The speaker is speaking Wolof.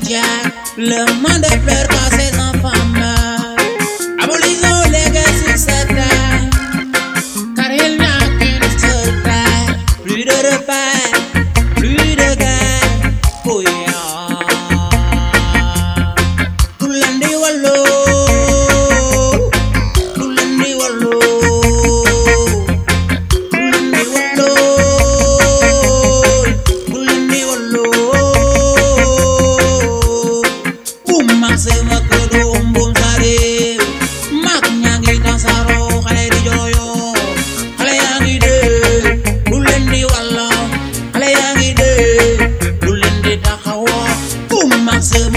cimetière, le monde pleure quand ses enfants meurent. Abolissons les guerres sur cette terre, car il n'y a qu'une seule terre. Plus de repères, plus de guerre. Oh yeah. Tulandi wallo, tulandi wallo, tulandi wallo, tulandi wallo. Boom maxi makodo boom sare, mak nyangi tansaro khale di joyo, khale yangi de, tulandi wallo, khale yangi de, tulandi takhawa. Boom maxi